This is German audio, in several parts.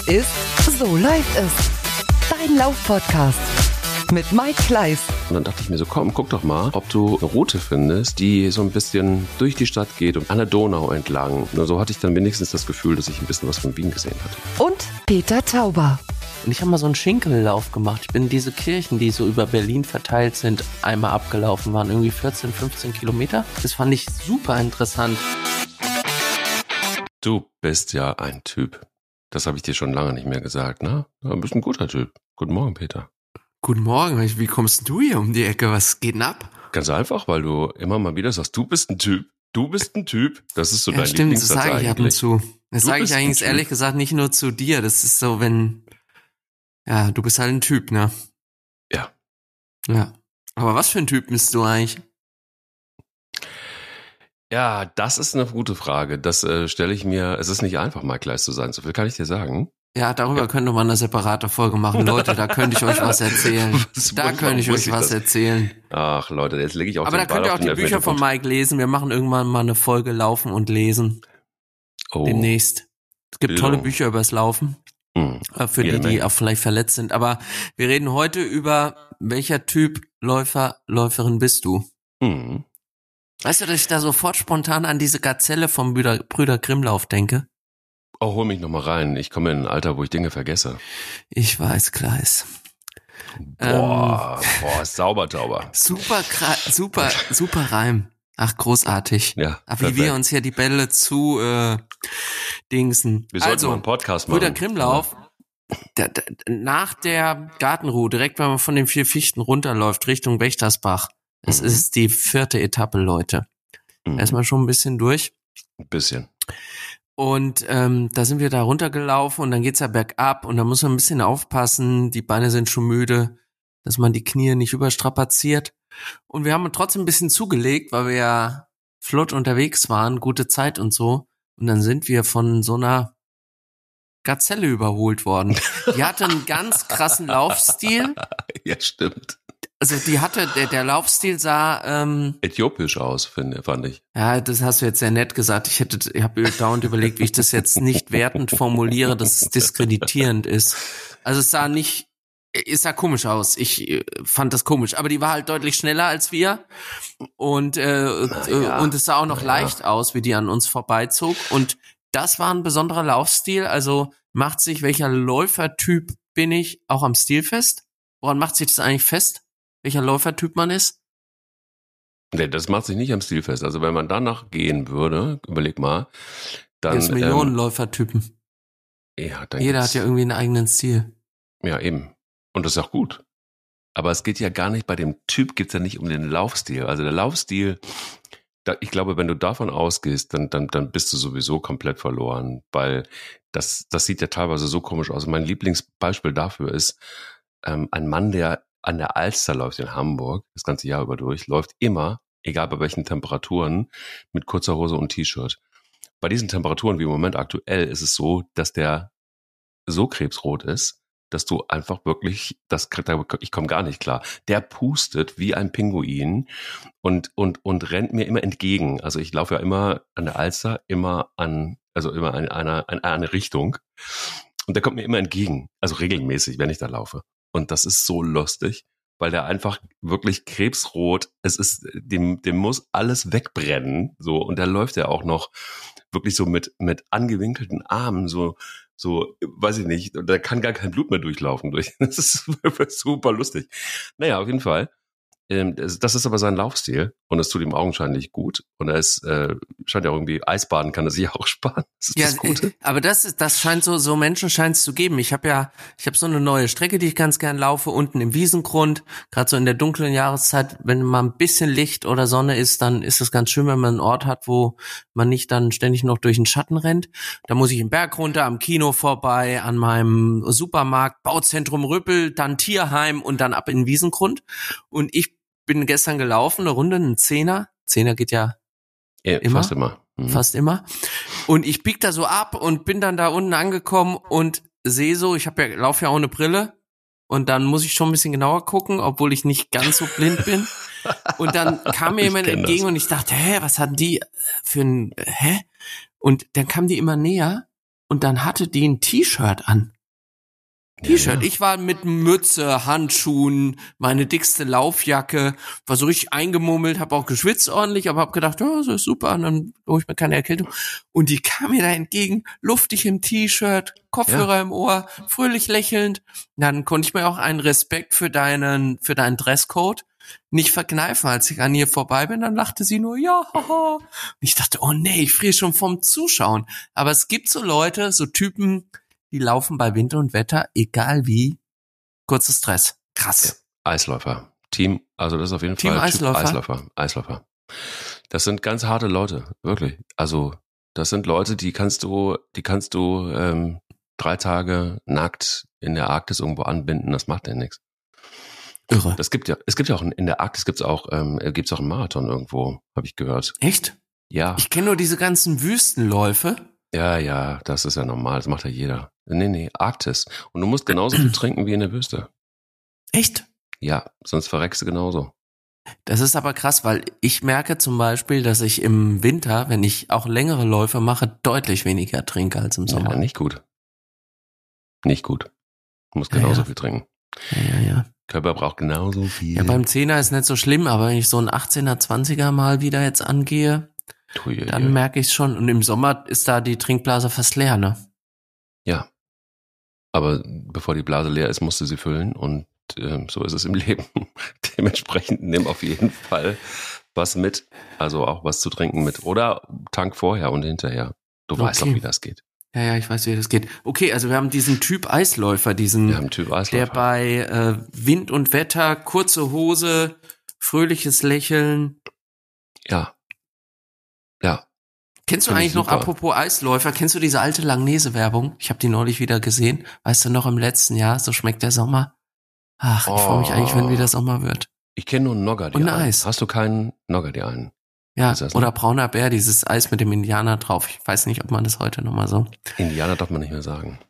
ist So läuft es. Dein Lauf-Podcast mit Mike Kleiss. Und dann dachte ich mir so, komm, guck doch mal, ob du eine Route findest, die so ein bisschen durch die Stadt geht und an der Donau entlang. Nur so hatte ich dann wenigstens das Gefühl, dass ich ein bisschen was von Wien gesehen hatte. Und Peter Tauber. Und ich habe mal so einen Schinkellauf gemacht. Ich bin diese Kirchen, die so über Berlin verteilt sind, einmal abgelaufen, waren irgendwie 14, 15 Kilometer. Das fand ich super interessant. Du bist ja ein Typ. Das habe ich dir schon lange nicht mehr gesagt, ne? Du bist ein guter Typ. Guten Morgen, Peter. Guten Morgen, wie kommst du hier um die Ecke? Was geht denn ab? Ganz einfach, weil du immer mal wieder sagst, du bist ein Typ. Du bist ein Typ. Das ist so dein stimmt, Lieblingssatz das sage ich ab und zu. Das sage ich eigentlich ein ehrlich Typ. gesagt nicht nur zu dir. Das ist so, wenn, ja, du bist halt ein Typ, ne? Ja. Ja. Aber was für ein Typ bist du eigentlich? Ja, das ist eine gute Frage. Das stelle ich mir, es ist nicht einfach, Mike Kleiss zu sein. So viel kann ich dir sagen. Ja, darüber könnte man eine separate Folge machen. Leute, da könnte ich euch was erzählen. Erzählen. Ach Leute, jetzt lege ich auch Aber den da könnt Ball ihr auf auch den die Bücher von Erwähnungspunkt. Mike lesen. Wir machen irgendwann mal eine Folge Laufen und Lesen. Oh. Demnächst. Es gibt Bildung. tolle Bücher übers Laufen. Für Jede die Menge. auch vielleicht verletzt sind. Aber wir reden heute über, welcher Typ Läufer, Läuferin bist du? Mhm. Weißt du, dass ich da sofort spontan an diese Gazelle vom Brüder Grimm-Lauf denke? Oh, hol mich nochmal rein. Ich komme in ein Alter, wo ich Dinge vergesse. Ich weiß, Kleiss. Boah, sauber, Tauber. Super Reim. Ach, großartig. Ja, Ach, wie perfekt. wir uns hier die Bälle zu dingsen. Wir sollten mal einen Podcast machen. Brüder Grimm-Lauf, nach der Gartenruhe, direkt wenn man von den 4 Fichten runterläuft, Richtung Wächtersbach. Es ist die 4. Etappe, Leute. Erstmal schon ein bisschen durch. Ein bisschen. Und da sind wir da runtergelaufen und dann geht's ja bergab und da muss man ein bisschen aufpassen, die Beine sind schon müde, dass man die Knie nicht überstrapaziert. Und wir haben trotzdem ein bisschen zugelegt, weil wir ja flott unterwegs waren, gute Zeit und so. Und dann sind wir von so einer Gazelle überholt worden. Die hatte einen ganz krassen Laufstil. Ja, stimmt. Also die hatte, der Laufstil sah Äthiopisch aus, fand ich. ja, das hast du jetzt sehr nett gesagt. Ich habe dauernd überlegt, wie ich das jetzt nicht wertend formuliere, dass es diskreditierend ist. Also es sah komisch aus. Ich fand das komisch. Aber die war halt deutlich schneller als wir. Und es sah auch noch leicht aus, wie die an uns vorbeizog. Und das war ein besonderer Laufstil. Also macht sich, welcher Läufertyp bin ich, auch am Stil fest? Woran macht sich das eigentlich fest? Welcher Läufertyp man ist? Nee, das macht sich nicht am Stil fest. Also wenn man danach gehen würde, überleg mal, dann... Jetzt Millionen Läufertypen. Ja, dann Jeder gibt's- hat ja irgendwie einen eigenen Stil. Ja, eben. Und das ist auch gut. Aber es geht ja gar nicht, bei dem Typ geht's ja nicht um den Laufstil. Also der Laufstil, ich glaube, wenn du davon ausgehst, dann bist du sowieso komplett verloren, weil das sieht ja teilweise so komisch aus. Mein Lieblingsbeispiel dafür ist ein Mann, der an der Alster läuft in Hamburg, das ganze Jahr über durch, läuft immer, egal bei welchen Temperaturen, mit kurzer Hose und T-Shirt. Bei diesen Temperaturen wie im Moment aktuell ist es so, dass der so krebsrot ist, dass du einfach wirklich, ich komme gar nicht klar. Der pustet wie ein Pinguin und rennt mir immer entgegen. Also ich laufe ja immer an der Alster, immer in eine Richtung. Und der kommt mir immer entgegen. Also regelmäßig, wenn ich da laufe. Und das ist so lustig, weil der einfach wirklich krebsrot, dem muss alles wegbrennen, so. Und da läuft er auch noch wirklich so mit angewinkelten Armen, so, weiß ich nicht, da kann gar kein Blut mehr durchlaufen durch. Das ist super lustig. Naja, auf jeden Fall. Das ist aber sein Laufstil und es tut ihm augenscheinlich gut. Und er scheint ja auch irgendwie, Eisbaden kann er sich auch sparen. Das ist das Gute. Aber das scheint so Menschen scheint es zu geben. Ich habe so eine neue Strecke, die ich ganz gern laufe, unten im Wiesengrund. Gerade so in der dunklen Jahreszeit, wenn mal ein bisschen Licht oder Sonne ist, dann ist es ganz schön, wenn man einen Ort hat, wo man nicht dann ständig noch durch den Schatten rennt. Da muss ich den Berg runter, am Kino vorbei, an meinem Supermarkt, Bauzentrum Rüppel, dann Tierheim und dann ab in den Wiesengrund. Und ich bin gestern gelaufen, eine Runde, ein Zehner. Zehner geht ja immer. Fast immer. Fast immer. Und ich bieg da so ab und bin dann da unten angekommen und sehe so, laufe ja ohne Brille und dann muss ich schon ein bisschen genauer gucken, obwohl ich nicht ganz so blind bin. Und dann kam mir jemand entgegen und ich dachte, was hatten die für ein, Und dann kam die immer näher und dann hatte die ein T-Shirt an. T-Shirt. Ja. Ich war mit Mütze, Handschuhen, meine dickste Laufjacke, war so richtig eingemummelt, habe auch geschwitzt ordentlich, aber habe gedacht, ja, so ist super, und dann hole ich mir keine Erkältung. Und die kam mir da entgegen, luftig im T-Shirt, Kopfhörer im Ohr, fröhlich lächelnd. Dann konnte ich mir auch einen Respekt für deinen Dresscode nicht verkneifen. Als ich an ihr vorbei bin, dann lachte sie nur, ja, haha. Und ich dachte, oh nee, ich friere schon vom Zuschauen. Aber es gibt so Leute, so Typen, die laufen bei Wind und Wetter, egal wie, kurzer Stress. Krass. Ja. Eisläufer. Team, also das ist auf jeden Team Fall Eisläufer? Eisläufer. Das sind ganz harte Leute, wirklich. Also das sind Leute, die kannst du 3 Tage nackt in der Arktis irgendwo anbinden, das macht ja nichts. Irre. Es gibt ja auch in der Arktis gibt's auch einen Marathon irgendwo, habe ich gehört. Echt? Ja. Ich kenne nur diese ganzen Wüstenläufe. Ja, das ist ja normal, das macht ja jeder. Nee, Arktis. Und du musst genauso viel trinken wie in der Wüste. Echt? Ja, sonst verreckst du genauso. Das ist aber krass, weil ich merke zum Beispiel, dass ich im Winter, wenn ich auch längere Läufe mache, deutlich weniger trinke als im Sommer. Ja, nicht gut. Nicht gut. Du musst genauso viel trinken. Ja. Körper braucht genauso viel. Ja, beim 10er ist nicht so schlimm, aber wenn ich so einen 18er, 20er mal wieder jetzt angehe, dann merke ich es schon. Und im Sommer ist da die Trinkblase fast leer, ne? Ja. Aber bevor die Blase leer ist, musst du sie füllen und so ist es im Leben. Dementsprechend nimm auf jeden Fall was mit, also auch was zu trinken mit. Oder Tank vorher und hinterher. Du weißt auch, wie das geht. Ja, ich weiß, wie das geht. Okay, also wir haben diesen Typ Eisläufer, der bei Wind und Wetter, kurze Hose, fröhliches Lächeln. Ja. Kennst du eigentlich noch, apropos Eisläufer, kennst du diese alte Langnese-Werbung? Ich habe die neulich wieder gesehen. Weißt du noch, im letzten Jahr, so schmeckt der Sommer? Ach, ich freue mich eigentlich, wenn wieder Sommer wird. Ich kenne nur Nogger, die und einen. Eis. Hast du keinen Nogger, die einen? Ja, oder brauner Bär, dieses Eis mit dem Indianer drauf. Ich weiß nicht, ob man das heute nochmal so... Indianer darf man nicht mehr sagen.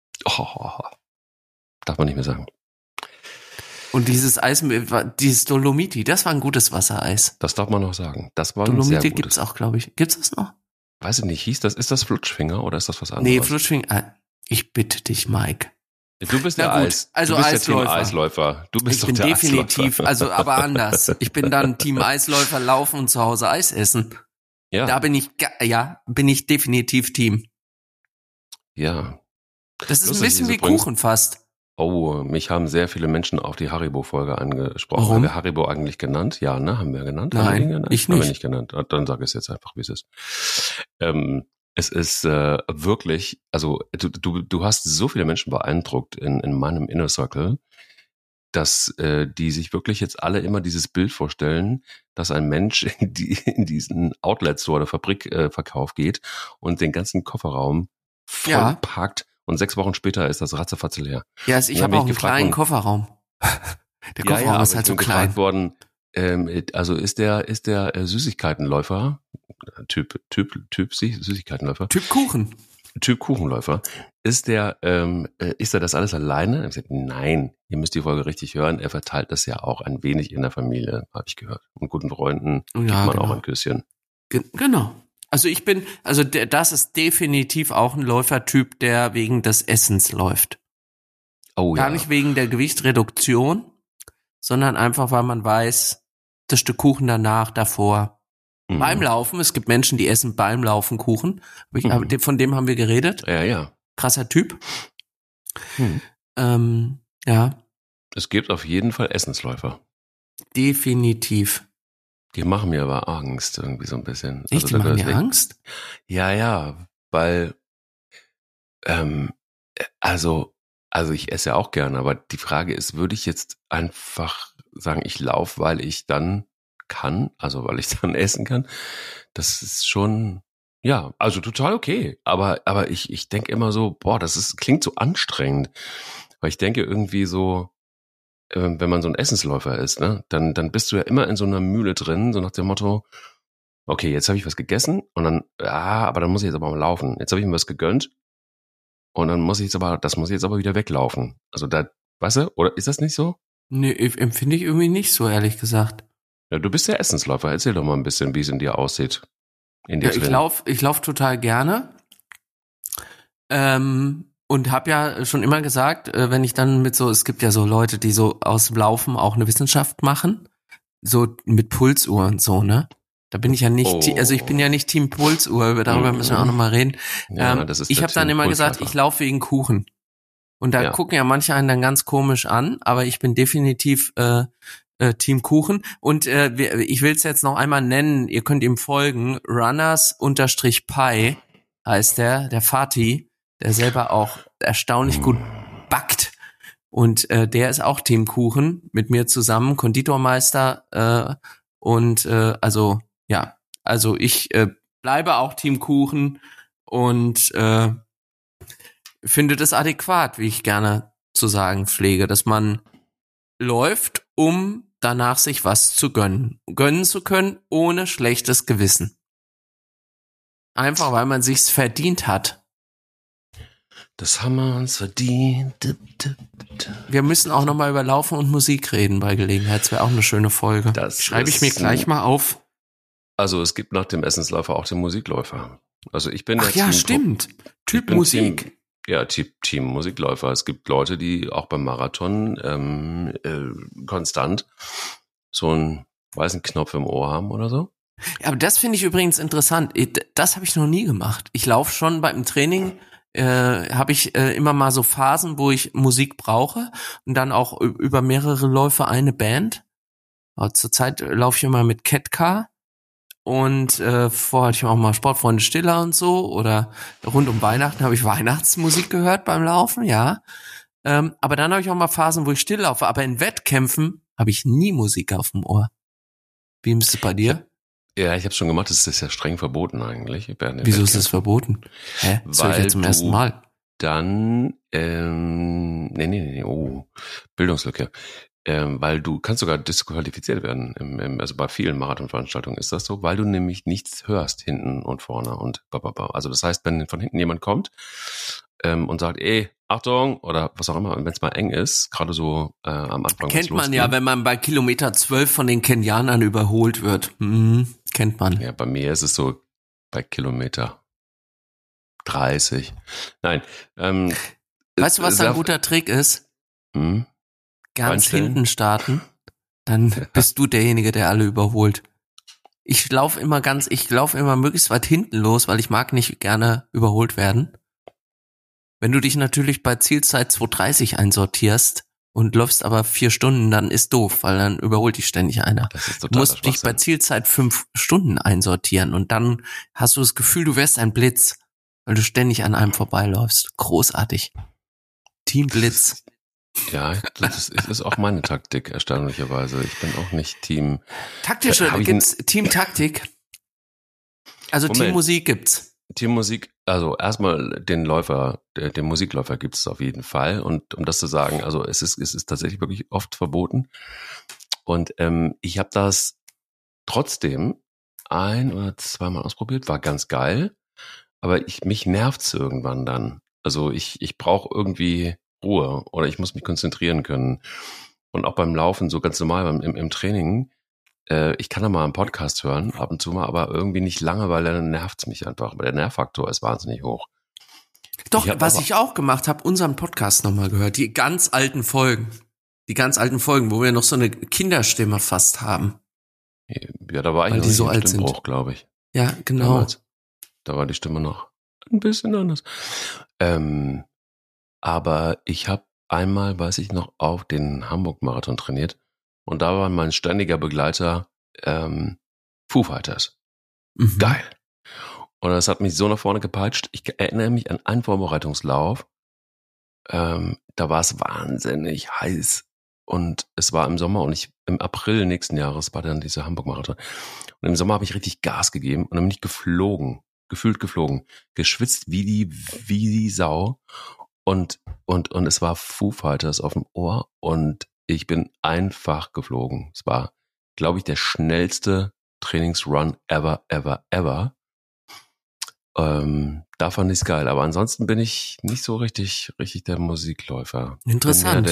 Darf man nicht mehr sagen. Und dieses Eis, dieses Dolomiti, das war ein gutes Wassereis. Das darf man noch sagen. Das war Dolomiti ein sehr gutes. gibt's auch, glaube ich. Gibt's das noch? Weiß ich nicht, ist das Flutschfinger oder ist das was anderes? Nee, Flutschfinger, ich bitte dich, Mike. Du bist der Eisläufer. Du bist doch der definitiv, Eisläufer. aber anders. Ich bin dann Team Eisläufer, laufen und zu Hause Eis essen. Ja. Da bin ich definitiv Team. Ja. Das ist ein bisschen wie Kuchen fast. Oh, mich haben sehr viele Menschen auf die Haribo-Folge angesprochen. Warum? Haben wir Haribo eigentlich genannt? Ja, ne? Haben wir genannt? Nein, ich nicht. Haben wir nicht genannt. Dann sag es jetzt einfach, wie es ist. Es ist wirklich, also du hast so viele Menschen beeindruckt in meinem Inner Circle, dass die sich wirklich jetzt alle immer dieses Bild vorstellen, dass ein Mensch in diesen Outlet-Store oder Fabrikverkauf geht und den ganzen Kofferraum voll packt und 6 Wochen später ist das ratzefatze leer. Ja, ich habe auch einen kleinen Kofferraum. Der Kofferraum ist halt so klein. Worden, also ist der Süßigkeitenläufer, Typ Süßigkeitenläufer. Typ Kuchen. Typ Kuchenläufer. Ist er das alles alleine? Ich habe gesagt, nein, ihr müsst die Folge richtig hören. Er verteilt das ja auch ein wenig in der Familie, habe ich gehört. Und guten Freunden gibt man auch ein Küsschen. Genau. Das ist definitiv auch ein Läufertyp, der wegen des Essens läuft. Oh ja. Gar nicht wegen der Gewichtsreduktion, sondern einfach, weil man weiß, das Stück Kuchen danach, davor. Mhm. Beim Laufen, es gibt Menschen, die essen beim Laufen Kuchen. Von dem haben wir geredet. Ja. Krasser Typ. Ja. Es gibt auf jeden Fall Essensläufer. Definitiv. Die machen mir aber Angst, irgendwie so ein bisschen. Echt, die machen dir Angst? Ja, weil, also ich esse ja auch gerne, aber die Frage ist, würde ich jetzt einfach sagen, ich laufe, weil ich dann kann, also weil ich dann essen kann? Das ist schon, ja, also total okay. Aber ich denke immer so, klingt so anstrengend, weil ich denke irgendwie so, wenn man so ein Essensläufer ist, ne, dann bist du ja immer in so einer Mühle drin, so nach dem Motto, okay, jetzt habe ich was gegessen und dann, aber dann muss ich jetzt aber mal laufen. Jetzt habe ich mir was gegönnt und dann muss ich jetzt aber wieder weglaufen. Also da, weißt du, oder ist das nicht so? Nee, empfinde ich irgendwie nicht so, ehrlich gesagt. Ja, du bist der Essensläufer. Erzähl doch mal ein bisschen, wie es in dir aussieht. Ich lauf total gerne. Und habe ja schon immer gesagt, wenn ich dann es gibt ja so Leute, die so aus dem Laufen auch eine Wissenschaft machen, so mit Pulsuhr und so, ne? Da bin ich ja nicht, also ich bin ja nicht Team Pulsuhr, darüber müssen wir auch nochmal reden. Ja, das ist ich habe dann immer gesagt, ich laufe wegen Kuchen. Und da gucken ja manche einen dann ganz komisch an, aber ich bin definitiv Team Kuchen. Und ich will es jetzt noch einmal nennen, ihr könnt ihm folgen, Runners_Pi heißt der Fatih, der selber auch erstaunlich gut backt. Und der ist auch Team Kuchen mit mir zusammen, Konditormeister also ich bleibe auch Team Kuchen und finde das adäquat, wie ich gerne zu sagen pflege, dass man läuft, um danach sich was zu gönnen zu können, ohne schlechtes Gewissen. Einfach, weil man sich's verdient hat. Das haben wir uns verdient. Wir müssen auch nochmal über Laufen und Musik reden bei Gelegenheit. Das wäre auch eine schöne Folge. Das schreibe ich mir gleich mal auf. Also es gibt nach dem Essensläufer auch den Musikläufer. Also ich bin stimmt. Typ Musik. Team Musikläufer. Es gibt Leute, die auch beim Marathon konstant so einen weißen Knopf im Ohr haben oder so. Ja, aber das finde ich übrigens interessant. Das habe ich noch nie gemacht. Ich laufe schon beim Training, habe ich immer mal so Phasen, wo ich Musik brauche und dann auch über mehrere Läufe eine Band. Aber zurzeit laufe ich immer mit Ketka und vorher hatte ich auch mal Sportfreunde Stiller und so oder rund um Weihnachten habe ich Weihnachtsmusik gehört beim Laufen, ja. Aber dann habe ich auch mal Phasen, wo ich still laufe. Aber in Wettkämpfen habe ich nie Musik auf dem Ohr. Wie ist es bei dir? Ja, ich habe schon gemacht, das ist ja streng verboten eigentlich. Wieso ist das verboten? Hä? Das höre ich jetzt zum ersten Mal. Dann, Bildungslücke. Weil du kannst sogar disqualifiziert werden. Also bei vielen Marathonveranstaltungen ist das so, weil du nämlich nichts hörst hinten und vorne und Also das heißt, wenn von hinten jemand kommt und sagt, Achtung, oder was auch immer, und wenn es mal eng ist, gerade so am Anfang. Kennt man ja, wenn man bei Kilometer 12 von den Kenianern überholt wird. Kennt man. Ja, bei mir ist es so bei Kilometer 30. Nein. Weißt du, was ein guter Trick ist? Ganz hinten starten, dann bist du derjenige, der alle überholt. Ich laufe immer möglichst weit hinten los, weil ich mag nicht gerne überholt werden. Wenn du dich natürlich bei Zielzeit 2:30 einsortierst und läufst aber 4 Stunden, dann ist doof, weil dann überholt dich ständig einer. Du musst dich bei Zielzeit 5 Stunden einsortieren und dann hast du das Gefühl, du wärst ein Blitz, weil du ständig an einem vorbeiläufst. Großartig. Team Blitz. Ja, das ist auch meine Taktik, erstaunlicherweise. Ich bin auch nicht Team... Gibt's Team Taktik? Also Moment. Team Musik gibt's. Team Musik, also erstmal den Musikläufer gibt es auf jeden Fall. Und um das zu sagen, also es ist tatsächlich wirklich oft verboten. Und ich habe das trotzdem 1 oder 2 Mal ausprobiert, war ganz geil. Aber mich nervt's irgendwann dann. Also ich brauche irgendwie Ruhe oder ich muss mich konzentrieren können. Und auch beim Laufen, so ganz normal im Training, ich kann da mal einen Podcast hören, ab und zu mal, aber irgendwie nicht lange, weil dann nervt's mich einfach. Aber der Nervfaktor ist wahnsinnig hoch. Doch, was ich auch gemacht habe, unseren Podcast nochmal gehört, die ganz alten Folgen, wo wir noch so eine Kinderstimme fast haben. Ja, da war ich weil noch die nicht so im alt sind. Stimmbruch, glaube ich. Ja, genau. Damals. Da war die Stimme noch ein bisschen anders. Aber ich habe einmal, weiß ich noch, auf den Hamburg-Marathon trainiert und da war mein ständiger Begleiter Foo Fighters. Geil. Und das hat mich so nach vorne gepeitscht. Ich erinnere mich an einen Vorbereitungslauf. Da war es wahnsinnig heiß und es war im Sommer und im April nächsten Jahres war dann dieser Hamburg-Marathon. Und im Sommer habe ich richtig Gas gegeben und dann bin ich gefühlt geflogen, geschwitzt wie die Sau. Und es war Foo Fighters auf dem Ohr und ich bin einfach geflogen. Es war, glaube ich, der schnellste Trainingsrun ever. Da fand ich es geil. Aber ansonsten bin ich nicht so richtig der Musikläufer. Interessant.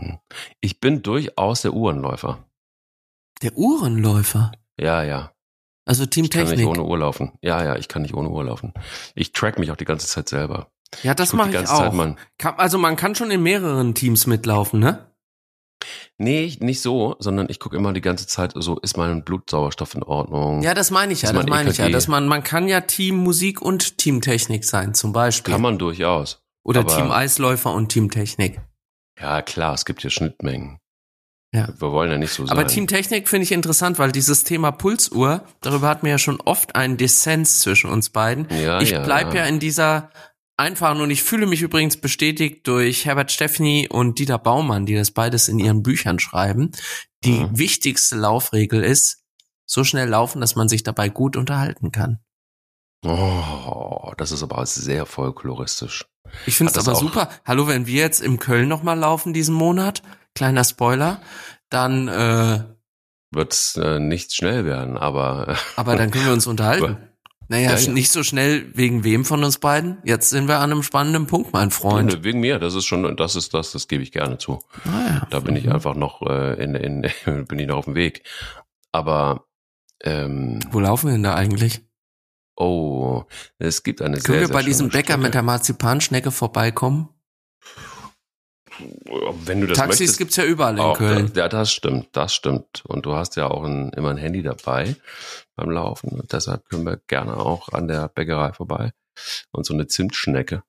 Ich bin durchaus der Uhrenläufer. Der Uhrenläufer? Ja. Also Ich kann nicht Teamtechnik. ohne Uhr laufen. Ja, ich kann nicht ohne Uhr laufen. Ich track mich auch die ganze Zeit selber. Ja, das guck mache die ich ganze Zeit auch. Also man kann schon in mehreren Teams mitlaufen, ne? Nee, nicht so, sondern ich gucke immer die ganze Zeit so, ist mein Blutsauerstoff in Ordnung? Ja, das meine ich ja, Ist mein EKG? dass man kann ja Team Musik und Teamtechnik sein, zum Beispiel. Kann man durchaus. Oder aber- Team Eisläufer und Teamtechnik. Ja, klar, es gibt hier Schnittmengen. Ja. Wir wollen ja nicht so sein. Aber Teamtechnik finde ich interessant, weil dieses Thema Pulsuhr, darüber hatten wir ja schon oft einen Dissens zwischen uns beiden. Ja, Ich bleib ja in dieser einfachen, und ich fühle mich übrigens bestätigt durch Herbert Steffny und Dieter Baumann, die das beides in ihren Büchern schreiben. Die wichtigste Laufregel ist, so schnell laufen, dass man sich dabei gut unterhalten kann. Oh, das ist aber sehr folkloristisch. Ich finde es Hat das aber auch- super. Hallo, wenn wir jetzt im Köln nochmal laufen diesen Monat, kleiner Spoiler, dann Wird nicht schnell werden, aber aber dann können wir uns unterhalten. Naja, Ja. nicht so schnell wegen wem von uns beiden. Jetzt sind wir an einem spannenden Punkt, mein Freund. Nö, wegen mir, das gebe ich gerne zu. Naja. Da bin ich einfach noch bin ich noch auf dem Weg. Aber Wo laufen wir denn da eigentlich? oh, es gibt eine Können sehr, wir sehr bei diesem schöne Bäcker Strecke. mit der Marzipanschnecke vorbeikommen? Wenn du das Taxis möchtest, gibt's ja überall in auch, Köln. Ja, das stimmt. Und du hast ja auch immer ein Handy dabei beim Laufen. Und deshalb können wir gerne auch an der Bäckerei vorbei. Und so eine Zimtschnecke.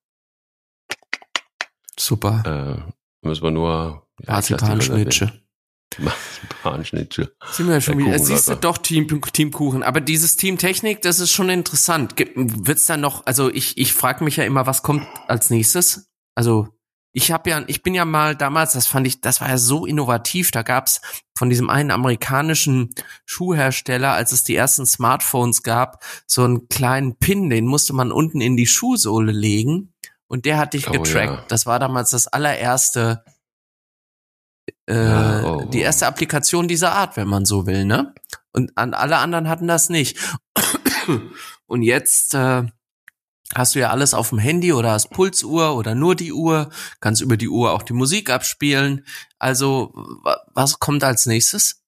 Super. Müssen wir nur Marzipanschnitsche. Marzipanschnitsche. Sind wir ja schon Der wieder. Kuchenläufer. Siehst du doch Teamkuchen. Aber dieses Teamtechnik, das ist schon interessant. Wird's dann noch, also ich frage mich ja immer, was kommt als nächstes? Also ich bin ja mal damals, das war ja so innovativ, da gab's von diesem einen amerikanischen Schuhhersteller, als es die ersten Smartphones gab, so einen kleinen Pin, den musste man unten in die Schuhsohle legen und der hat dich Oh, getrackt. ja. Das war damals das allererste, Ja, die erste Applikation dieser Art, wenn man so will, ne? Und alle anderen hatten das nicht. Und jetzt hast du ja alles auf dem Handy oder hast Pulsuhr oder nur die Uhr, kannst über die Uhr auch die Musik abspielen. Also, was kommt als nächstes?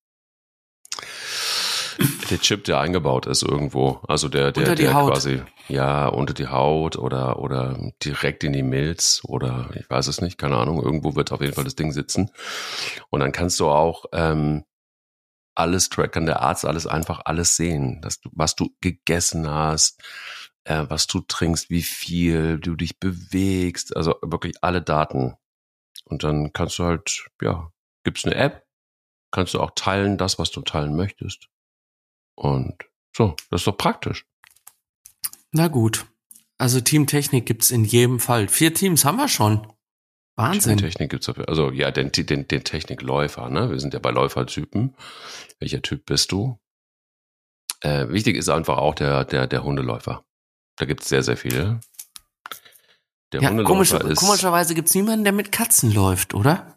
Der Chip, der eingebaut ist irgendwo, also der Unter die Haut. quasi, ja, unter die Haut oder direkt in die Milz oder ich weiß es nicht, keine Ahnung, irgendwo wird auf jeden Fall das Ding sitzen. Und dann kannst du auch alles tracken, der Arzt alles sehen, was du gegessen hast, was du trinkst, wie viel du dich bewegst, also wirklich alle Daten. Und dann kannst du halt, ja, gibt's eine App, kannst du auch teilen, das, was du teilen möchtest. Und so, das ist doch praktisch. Na gut. Also Teamtechnik gibt's in jedem Fall. 4 Teams haben wir schon. Wahnsinn. Die Technik gibt's dafür. Also ja, den Technikläufer, ne? Wir sind ja bei Läufertypen. Welcher Typ bist du? Wichtig ist einfach auch der Hundeläufer. Da gibt's sehr, sehr viele. Der Ja, Hundeläufer ist komischerweise gibt's niemanden, der mit Katzen läuft, oder?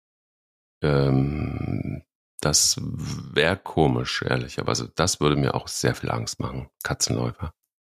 das wäre komisch, ehrlich. Aber also, das würde mir auch sehr viel Angst machen. Katzenläufer.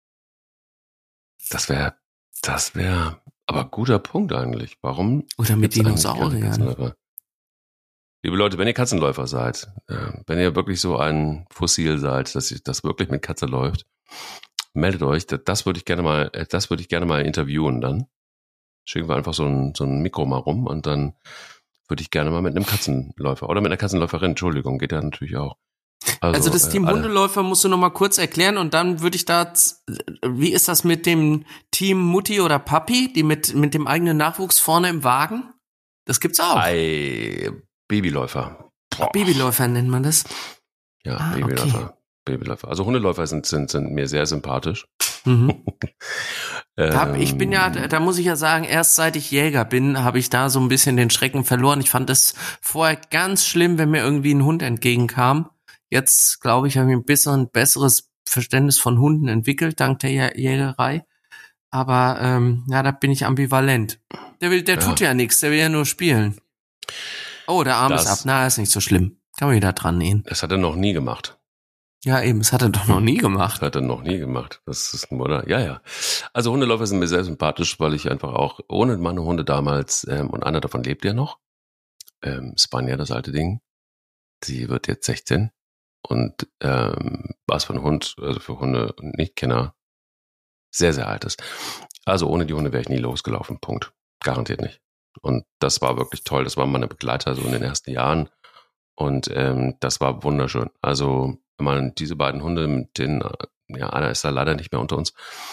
Das wäre aber guter Punkt eigentlich. Warum? Oder mit gibt's eigentlich keine Dinosauriern. Katzenläufer? Liebe Leute, wenn ihr Katzenläufer seid, wenn ihr wirklich so ein Fossil seid, dass das wirklich mit Katze läuft, meldet euch. Das würde ich gerne mal interviewen dann. Schicken wir einfach so ein Mikro mal rum und dann würde ich gerne mal mit einem Katzenläufer oder mit einer Katzenläuferin, Entschuldigung, geht ja natürlich auch. Also das Team alle. Hundeläufer musst du noch mal kurz erklären und dann würde ich wie ist das mit dem Team Mutti oder Papi, die mit dem eigenen Nachwuchs vorne im Wagen? Das gibt's auch. Babyläufer. Boah. Babyläufer nennt man das. Ja, Okay. Babyläufer. Also Hundeläufer sind mir sehr sympathisch. Mhm. Ich bin ja, Ähm, da muss ich ja sagen, erst seit ich Jäger bin, habe ich da so ein bisschen den Schrecken verloren. Ich fand es vorher ganz schlimm, wenn mir irgendwie ein Hund entgegenkam. Jetzt, glaube ich, habe ich ein bisschen ein besseres Verständnis von Hunden entwickelt, dank der Jägerei. Aber ja, da bin ich ambivalent. Der tut ja nichts, der will ja nur spielen. Oh, der Arm ist ab. Na, ist nicht so schlimm. Kann man wieder dran nähen. Das hat er noch nie gemacht. Ja, eben, das hat er doch noch nie gemacht. Das hat er noch nie gemacht. Das ist ein Wunder. Ja. Also Hundeläufer sind mir sehr sympathisch, weil ich einfach auch ohne meine Hunde damals, und einer davon lebt ja noch, Spanja, das alte Ding, sie wird jetzt 16 und was für ein Hund, also für Hunde und Nichtkenner, sehr, sehr alt ist. Also ohne die Hunde wäre ich nie losgelaufen, Punkt. Garantiert nicht. Und das war wirklich toll. Das waren meine Begleiter so in den ersten Jahren. Und das war wunderschön. Also wenn man diese beiden Hunde, mit denen, ja, einer ist da leider nicht mehr unter uns,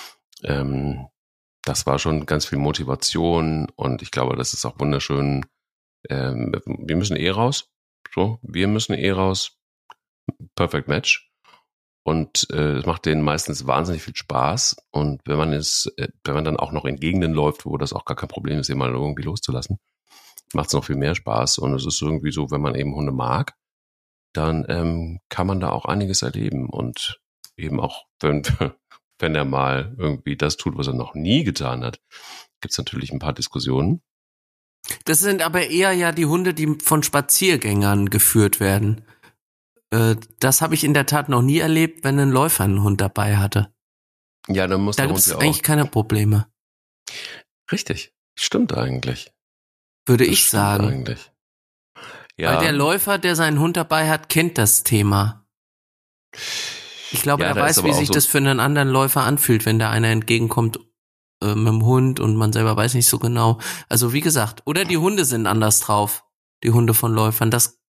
das war schon ganz viel Motivation und ich glaube, das ist auch wunderschön. Wir müssen raus. So, wir müssen raus. Perfect Match. Und es macht denen meistens wahnsinnig viel Spaß. Und wenn man dann auch noch in Gegenden läuft, wo das auch gar kein Problem ist, sie mal irgendwie loszulassen, macht es noch viel mehr Spaß. Und es ist irgendwie so, wenn man eben Hunde mag, dann kann man da auch einiges erleben. Und eben auch, wenn er mal irgendwie das tut, was er noch nie getan hat, gibt es natürlich ein paar Diskussionen. Das sind aber eher ja die Hunde, die von Spaziergängern geführt werden. Das habe ich in der Tat noch nie erlebt, wenn ein Läufer einen Hund dabei hatte. Ja, dann muss da der Hund gibt's ja auch. eigentlich keine Probleme. Richtig, stimmt eigentlich. Würde Das ich stimmt sagen. Eigentlich. Ja. Weil der Läufer, der seinen Hund dabei hat, kennt das Thema. Ich glaube, Ja, er da ist weiß, aber wie auch sich so- das für einen anderen Läufer anfühlt, wenn da einer entgegenkommt mit dem Hund und man selber weiß nicht so genau. Also wie gesagt, oder die Hunde sind anders drauf, die Hunde von Läufern.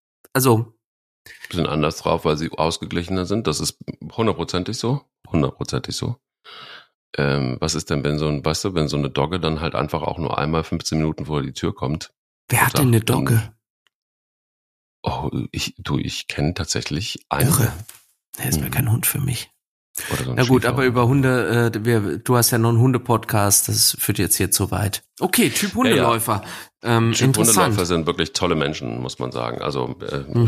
Sind anders drauf, weil sie ausgeglichener sind. Das ist hundertprozentig so. Was ist denn, wenn wenn so eine Dogge dann halt einfach auch nur einmal 15 Minuten vor die Tür kommt? Wer hat denn eine Dogge? Ich kenne tatsächlich einen. Irre. Der ist mir kein Hund für mich. Oder so ein Na gut, Schäfer. aber über Hunde, du hast ja noch einen Hunde-Podcast, das führt jetzt hier zu weit. Okay, Typ Hundeläufer. Typ Interessant. Hundeläufer sind wirklich tolle Menschen, muss man sagen. Also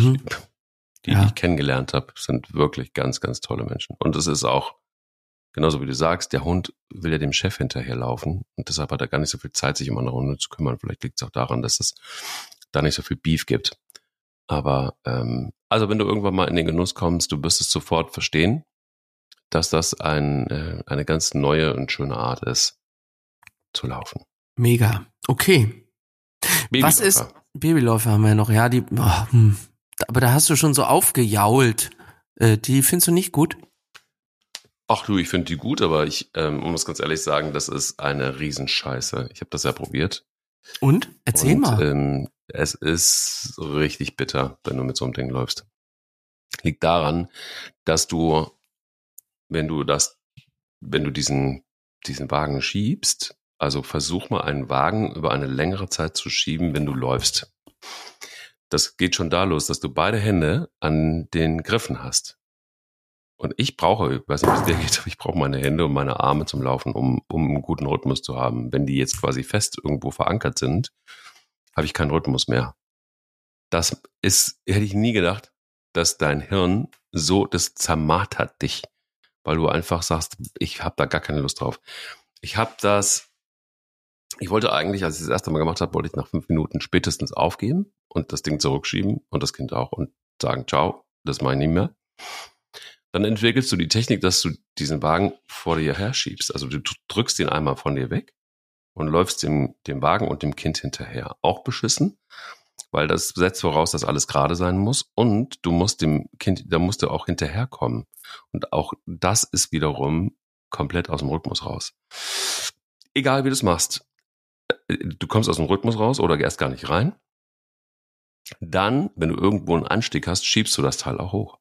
die Ja. ich kennengelernt habe, sind wirklich ganz, ganz tolle Menschen. Und es ist auch, genauso wie du sagst, der Hund will ja dem Chef hinterherlaufen und deshalb hat er gar nicht so viel Zeit, sich um eine Hunde zu kümmern. Vielleicht liegt es auch daran, dass es da nicht so viel Beef gibt. Aber also wenn du irgendwann mal in den Genuss kommst, du wirst es sofort verstehen, dass das eine ganz neue und schöne Art ist, zu laufen. Mega. Okay. Was ist, Babyläufer haben wir ja noch, ja, aber da hast du schon so aufgejault. Die findest du nicht gut? Ach du, ich finde die gut, aber ich muss ganz ehrlich sagen, das ist eine Riesenscheiße. Ich habe das ja probiert. Und? Erzähl mal. Es ist richtig bitter, wenn du mit so einem Ding läufst. Liegt daran, dass du, wenn du diesen Wagen schiebst, also versuch mal einen Wagen über eine längere Zeit zu schieben, wenn du läufst. Das geht schon da los, dass du beide Hände an den Griffen hast. Und ich weiß nicht, wie es dir geht, aber ich brauche meine Hände und meine Arme zum Laufen, um einen guten Rhythmus zu haben. Wenn die jetzt quasi fest irgendwo verankert sind, habe ich keinen Rhythmus mehr. Hätte ich nie gedacht, dass dein Hirn das zermartert dich, weil du einfach sagst, ich habe da gar keine Lust drauf. Ich wollte eigentlich, als ich das erste Mal gemacht habe, wollte ich nach 5 Minuten spätestens aufgeben und das Ding zurückschieben und das Kind auch und sagen, ciao, das mache ich nicht mehr. Dann entwickelst du die Technik, dass du diesen Wagen vor dir her schiebst. Also du drückst ihn einmal von dir weg und läufst dem Wagen und dem Kind hinterher. Auch beschissen, weil das setzt voraus, dass alles gerade sein muss und du musst dem Kind, da musst du auch hinterherkommen. Und auch das ist wiederum komplett aus dem Rhythmus raus. Egal wie du es machst. Du kommst aus dem Rhythmus raus oder erst gar nicht rein. Dann, wenn du irgendwo einen Anstieg hast, schiebst du das Teil auch hoch.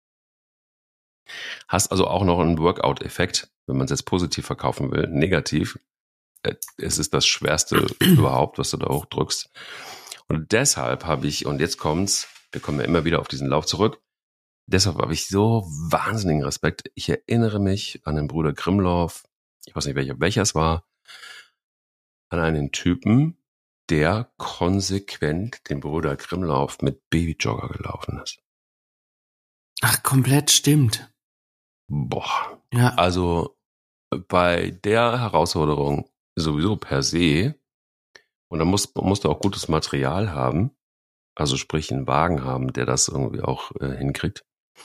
Hast also auch noch einen Workout-Effekt, wenn man es jetzt positiv verkaufen will. Negativ, es ist das Schwerste überhaupt, was du da hochdrückst. Und deshalb und jetzt kommt's, wir kommen ja immer wieder auf diesen Lauf zurück, deshalb habe ich so wahnsinnigen Respekt. Ich erinnere mich an den Bruder Grimlauf, ich weiß nicht welcher es war, an einen Typen, der konsequent den Bruder Grimlauf mit Babyjogger gelaufen ist. Ach, komplett stimmt. Boah. Ja. Also bei der Herausforderung sowieso per se, und da musst du auch gutes Material haben, also sprich einen Wagen haben, der das irgendwie auch hinkriegt.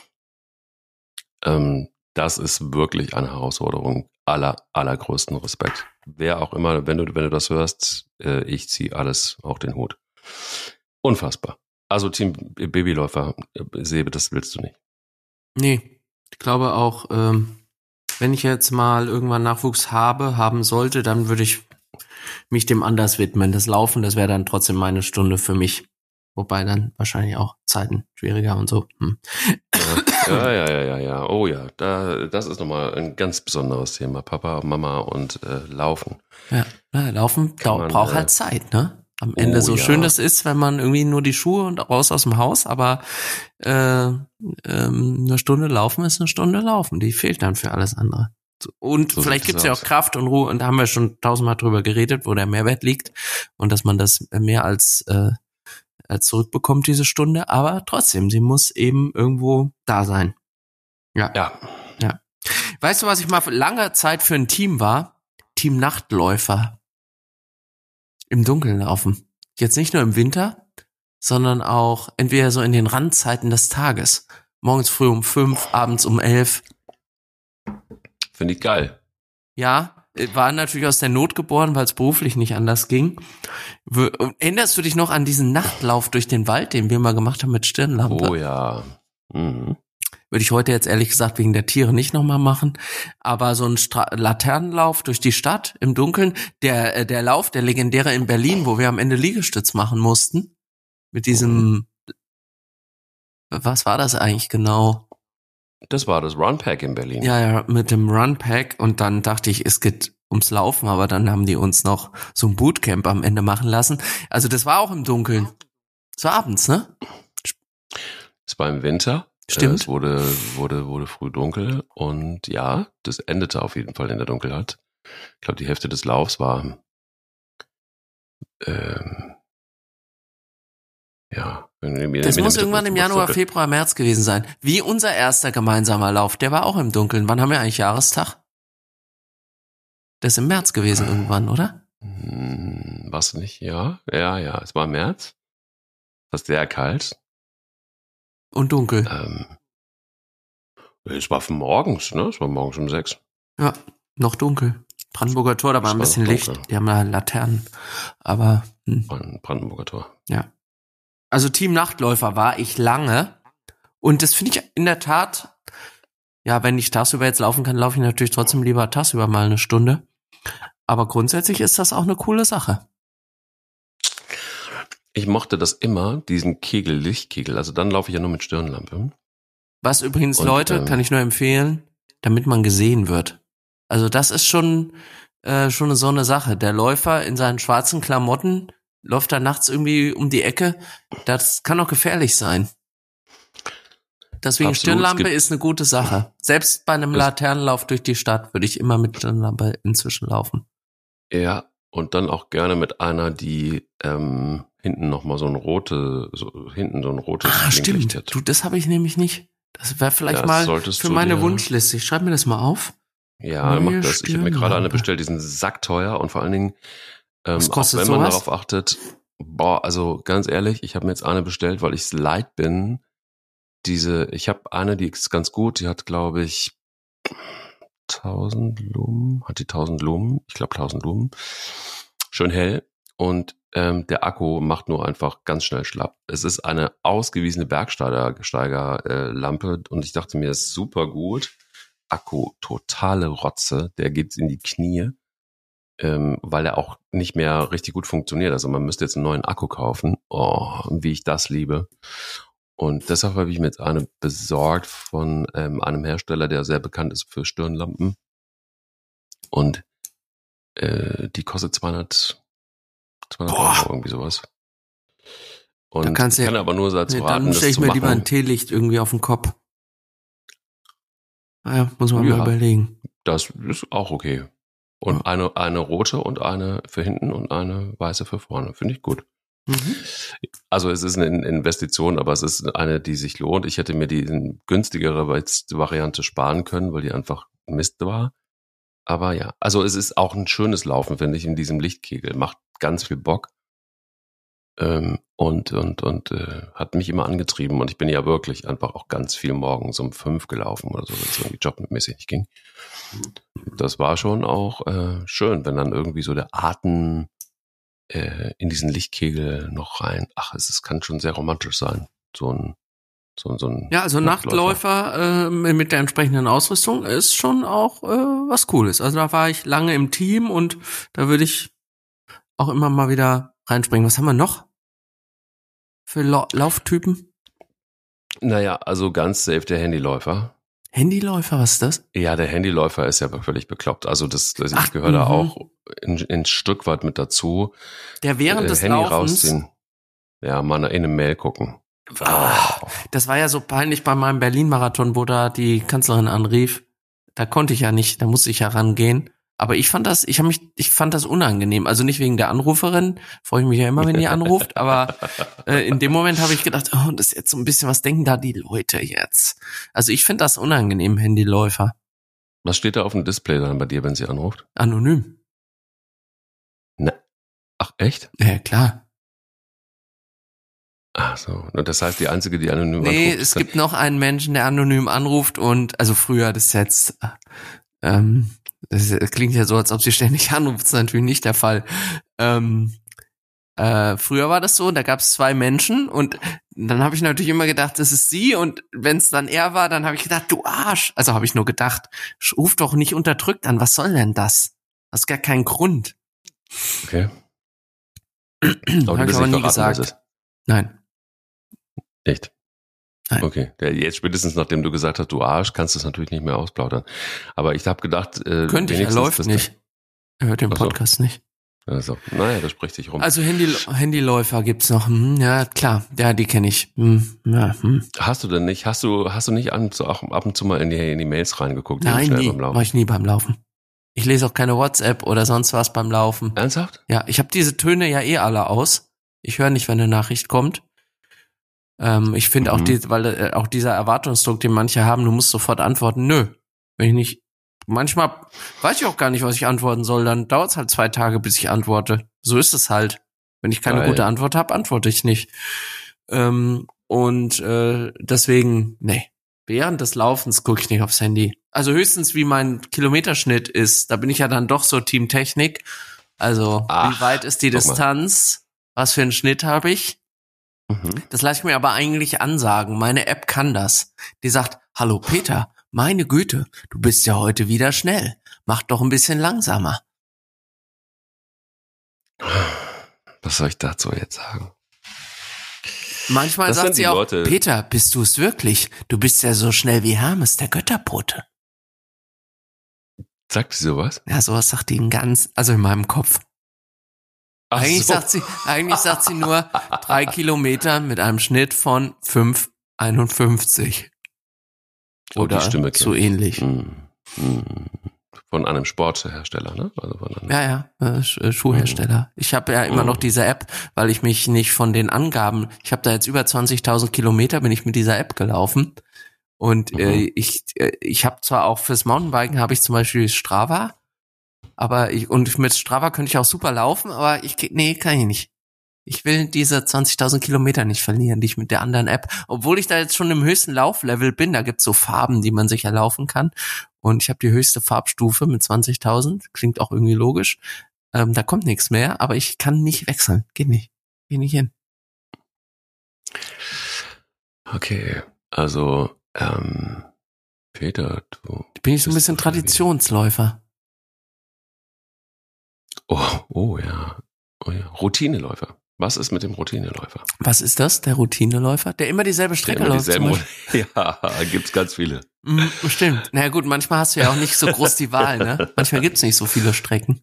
Das ist wirklich eine Herausforderung allergrößten Respekt. Wer auch immer, wenn du das hörst, ich ziehe alles, auch den Hut. Unfassbar. Also Team Babyläufer, Sebe, das willst du nicht. Nee, ich glaube auch, wenn ich jetzt mal irgendwann Nachwuchs haben sollte, dann würde ich mich dem anders widmen. Das Laufen, das wäre dann trotzdem meine Stunde für mich. Wobei dann wahrscheinlich auch Zeiten schwieriger und so. Ja. Oh ja, das ist nochmal ein ganz besonderes Thema. Papa, Mama und Laufen. Ja, Laufen braucht halt Zeit, ne? Am Ende so schön das ist, wenn man irgendwie nur die Schuhe und raus aus dem Haus, aber eine Stunde laufen ist eine Stunde laufen. Die fehlt dann für alles andere. Und so vielleicht gibt's ja auch Kraft und Ruhe, und da haben wir schon 1000-mal drüber geredet, wo der Mehrwert liegt und dass man das mehr als zurückbekommt, diese Stunde, aber trotzdem, sie muss eben irgendwo da sein. Ja. Weißt du, was ich mal für lange Zeit für ein Team war? Team Nachtläufer. Im Dunkeln laufen. Jetzt nicht nur im Winter, sondern auch entweder so in den Randzeiten des Tages. Morgens früh um 5, abends um 11. Finde ich geil. Ja, war natürlich aus der Not geboren, weil es beruflich nicht anders ging. Erinnerst du dich noch an diesen Nachtlauf durch den Wald, den wir mal gemacht haben mit Stirnlampe? Oh ja. Mhm. Würde ich heute jetzt ehrlich gesagt wegen der Tiere nicht nochmal machen. Aber so ein Laternenlauf durch die Stadt im Dunkeln, der Lauf, der legendäre in Berlin, wo wir am Ende Liegestütz machen mussten, mit diesem, was war das eigentlich genau? Das war das Runpack in Berlin. Ja, mit dem Runpack, und dann dachte ich, es geht ums Laufen, aber dann haben die uns noch so ein Bootcamp am Ende machen lassen. Also das war auch im Dunkeln. Es war abends, ne? Es war im Winter. Stimmt. Es wurde früh dunkel und ja, das endete auf jeden Fall in der Dunkelheit. Ich glaube, die Hälfte des Laufs war das muss irgendwann im Januar, Februar, März gewesen sein. Wie unser erster gemeinsamer Lauf, der war auch im Dunkeln. Wann haben wir eigentlich Jahrestag? Das ist im März gewesen irgendwann, oder? Was nicht? Ja, es war März. Es war sehr kalt. Und dunkel. Es war von morgens, ne? Es war morgens um 6. Ja, noch dunkel. Brandenburger Tor, da war ein bisschen Licht. Die haben da Laternen. Aber. Brandenburger Tor. Ja. Also Team Nachtläufer war ich lange. Und das finde ich in der Tat, ja, wenn ich tagsüber jetzt laufen kann, laufe ich natürlich trotzdem lieber tagsüber mal eine Stunde. Aber grundsätzlich ist das auch eine coole Sache. Ich mochte das immer, diesen Lichtkegel. Also dann laufe ich ja nur mit Stirnlampe. Was übrigens, Leute, kann ich nur empfehlen, damit man gesehen wird. Also das ist schon so eine Sache. Der Läufer in seinen schwarzen Klamotten läuft da nachts irgendwie um die Ecke. Das kann auch gefährlich sein. Deswegen absolut. Stirnlampe ist eine gute Sache. Selbst bei einem Laternenlauf durch die Stadt würde ich immer mit Stirnlampe inzwischen laufen. Ja, und dann auch gerne mit einer, die hinten nochmal so ein rotes stimmt. Hat. Du, das habe ich nämlich nicht. Das wäre vielleicht mal für meine Wunschliste. Ich schreibe mir das mal auf. Ja, mach das. Ich habe mir gerade eine bestellt, die sind sackteuer und vor allen Dingen, was kostet auch wenn man darauf achtet, also ganz ehrlich, ich habe mir jetzt eine bestellt, weil ich es leid bin. Ich habe eine, die ist ganz gut, die hat, glaube ich, 1000 Lumen. Hat die 1000 Lumen? Ich glaube 1000 Lumen. Schön hell. Und der Akku macht nur einfach ganz schnell schlapp. Es ist eine ausgewiesene Bergsteigerlampe und ich dachte mir, das ist super gut. Akku, totale Rotze, der geht in die Knie, weil er auch nicht mehr richtig gut funktioniert. Also man müsste jetzt einen neuen Akku kaufen. Oh, wie ich das liebe. Und deshalb habe ich mir jetzt eine besorgt von einem Hersteller, der sehr bekannt ist für Stirnlampen. Und die kostet 200 Euro, irgendwie sowas. Und ich kann aber nur dazu raten, dann stelle ich mir lieber ein Teelicht irgendwie auf den Kopf. Naja, muss man mal überlegen. Das ist auch okay. Und eine rote und eine für hinten und eine weiße für vorne. Finde ich gut. Mhm. Also es ist eine Investition, aber es ist eine, die sich lohnt. Ich hätte mir die günstigere Variante sparen können, weil die einfach Mist war. Aber ja, also es ist auch ein schönes Laufen, finde ich, in diesem Lichtkegel. Macht ganz viel Bock. Und hat mich immer angetrieben. Und ich bin ja wirklich einfach auch ganz viel morgens um 5 gelaufen oder so, wenn es irgendwie jobmäßig nicht ging. Das war schon auch schön, wenn dann irgendwie so der Atem in diesen Lichtkegel noch rein. Ach, kann schon sehr romantisch sein. So ein So ein Ja, also Nachtläufer mit der entsprechenden Ausrüstung ist schon auch was Cooles. Also da war ich lange im Team und da würde ich auch immer mal wieder reinspringen. Was haben wir noch für Lauftypen? Naja, also ganz safe der Handyläufer. Handyläufer, was ist das? Ja, der Handyläufer ist ja völlig bekloppt. Also ich gehöre da auch ein Stück weit mit dazu. Der während des Handy Laufens rausziehen. Ja, mal in eine Mail gucken. Das war ja so peinlich bei meinem Berlin-Marathon, wo da die Kanzlerin anrief. Da konnte ich ja nicht, da musste ich ja rangehen. Aber ich fand das unangenehm. Also nicht wegen der Anruferin, freue ich mich ja immer, wenn die anruft, aber in dem Moment habe ich gedacht, oh, das ist jetzt so ein bisschen, was denken da die Leute jetzt? Also ich finde das unangenehm, Handyläufer. Was steht da auf dem Display dann bei dir, wenn sie anruft? Anonym. Ach, echt? Ja, klar. Ach so, und das heißt, die einzige, die anonym anruft. Nee, es gibt noch einen Menschen, der anonym anruft und, also früher, das ist jetzt, das klingt ja so, als ob sie ständig anruft, das ist natürlich nicht der Fall. Früher war das so, da gab es 2 Menschen und dann habe ich natürlich immer gedacht, das ist sie und wenn es dann er war, dann habe ich gedacht, du Arsch. Also habe ich nur gedacht, ruf doch nicht unterdrückt an, was soll denn das? Das ist gar kein Grund. Okay. Habe ich aber nie gesagt. Nein. Echt? Nein. Okay. Ja, jetzt spätestens, nachdem du gesagt hast, du Arsch, kannst du es natürlich nicht mehr ausplaudern. Aber ich habe gedacht, könnte ich, er läuft nicht. Er hört den Podcast nicht. Also, naja, das spricht sich rum. Also Handyläufer gibt's noch. Ja, klar. Ja, die kenne ich. Hast du denn nicht? Hast du nicht ab und zu mal in die Mails reingeguckt? Nein, nie. Mach ich nie beim Laufen. Ich lese auch keine WhatsApp oder sonst was beim Laufen. Ernsthaft? Ja, ich habe diese Töne ja alle aus. Ich höre nicht, wenn eine Nachricht kommt. Ich finde auch weil auch dieser Erwartungsdruck, den manche haben, du musst sofort antworten. Nö, wenn ich nicht. Manchmal weiß ich auch gar nicht, was ich antworten soll. Dann dauert es halt 2 Tage, bis ich antworte. So ist es halt. Wenn ich keine gute Antwort habe, antworte ich nicht. Deswegen, nee. Während des Laufens gucke ich nicht aufs Handy. Also höchstens, wie mein Kilometerschnitt ist. Da bin ich ja dann doch so Team Technik. Also, wie weit ist die Distanz? Was für einen Schnitt habe ich? Das lasse ich mir aber eigentlich ansagen. Meine App kann das. Die sagt, hallo Peter, meine Güte, du bist ja heute wieder schnell. Mach doch ein bisschen langsamer. Was soll ich dazu jetzt sagen? Manchmal das sagt sie auch, Leute. Peter, bist du es wirklich? Du bist ja so schnell wie Hermes, der Götterbote. Sagt sie sowas? Ja, sowas sagt die in meinem Kopf. Eigentlich sagt sie nur 3 Kilometer mit einem Schnitt von 5,51. Oder die Stimme so ähnlich. Von einem Sporthersteller, ne? Also von einem Schuhhersteller. Ich habe ja immer noch diese App, weil ich mich nicht von den Angaben, ich habe da jetzt über 20.000 Kilometer, bin ich mit dieser App gelaufen. Und ich habe zwar auch fürs Mountainbiken habe ich zum Beispiel Strava, aber mit Strava könnte ich auch super laufen, aber kann ich nicht. Ich will diese 20.000 Kilometer nicht verlieren, die ich mit der anderen App, obwohl ich da jetzt schon im höchsten Lauflevel bin, da gibt's so Farben, die man sich erlaufen kann und ich habe die höchste Farbstufe mit 20.000, klingt auch irgendwie logisch, da kommt nichts mehr, aber ich kann nicht wechseln, geht nicht hin. Okay, also Peter, du bin ich so ein bisschen Traditionsläufer. Oh ja. Routineläufer. Was ist mit dem Routineläufer? Was ist das, der Routineläufer? Der immer dieselbe Strecke läuft? Ja, gibt's ganz viele. Stimmt. Naja gut, manchmal hast du ja auch nicht so groß die Wahl, ne? Manchmal gibt's nicht so viele Strecken.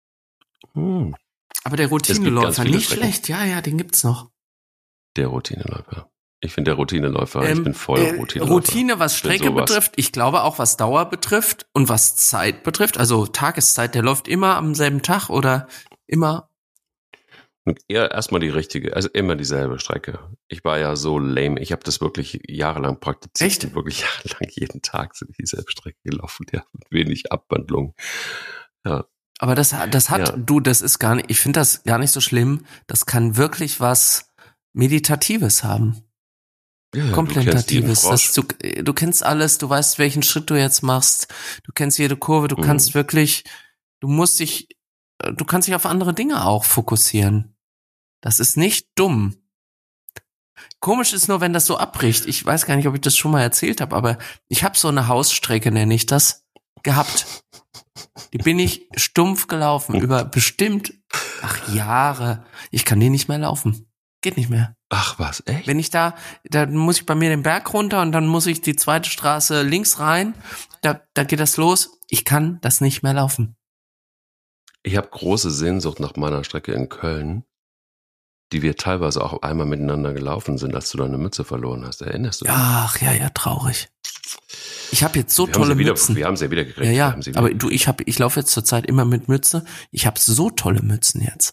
Aber der Routineläufer, nicht schlecht. Ja, den gibt's noch. Der Routineläufer. Ich finde der Routineläufer, ich bin voll Routineläufer. Routine, was Strecke betrifft, ich glaube auch, was Dauer betrifft und was Zeit betrifft, also Tageszeit, der läuft immer am selben Tag oder immer? Und eher erstmal die richtige, also immer dieselbe Strecke. Ich war ja so lame, ich habe das wirklich jahrelang praktiziert. Echt? Wirklich jahrelang jeden Tag sind dieselbe Strecke gelaufen, ja, mit wenig Abwandlung. Ja. Aber das ist gar nicht, ich finde das gar nicht so schlimm, das kann wirklich was Meditatives haben. Ja, Komplementatives. Du kennst alles, du weißt, welchen Schritt du jetzt machst, du kennst jede Kurve, du kannst wirklich, du kannst dich auf andere Dinge auch fokussieren. Das ist nicht dumm. Komisch ist nur, wenn das so abbricht. Ich weiß gar nicht, ob ich das schon mal erzählt habe, aber ich habe so eine Hausstrecke, nenne ich das, gehabt. Die bin ich stumpf gelaufen über bestimmt, Jahre. Ich kann die nicht mehr laufen. Geht nicht mehr. Ach was, echt? Wenn ich da muss ich bei mir den Berg runter und dann muss ich die zweite Straße links rein. Da geht das los. Ich kann das nicht mehr laufen. Ich habe große Sehnsucht nach meiner Strecke in Köln, die wir teilweise auch einmal miteinander gelaufen sind, als du deine Mütze verloren hast. Erinnerst du dich? Ach, ja, traurig. Ich habe jetzt so tolle Mützen. Wir haben sie ja wieder gekriegt. Ja, aber du, ich laufe jetzt zurzeit immer mit Mütze. Ich habe so tolle Mützen jetzt.